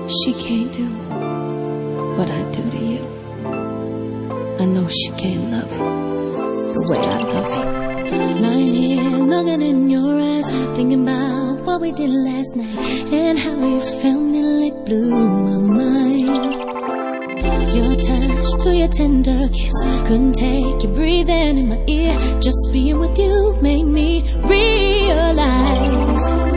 She can't do what I do to you. I know she can't love the way I love you. Lying here, looking in your eyes, thinking about what we did last night and how you felt nearly blew my mind. Your touch to your tender kiss, couldn't take your breathing in my ear. Just being with you made me realize